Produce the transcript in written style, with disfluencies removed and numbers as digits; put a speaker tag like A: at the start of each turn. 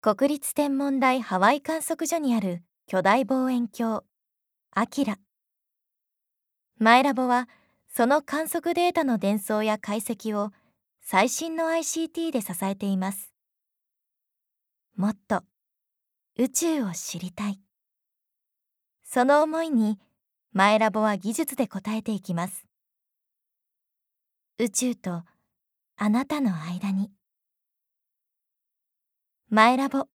A: 国立天文台ハワイ観測所にある巨大望遠鏡アキラ。マイラボはその観測データの伝送や解析を最新の ICT で支えています。もっと宇宙を知りたい。その思いにマイラボは技術で応えていきます。宇宙とあなたの間に。マイラボ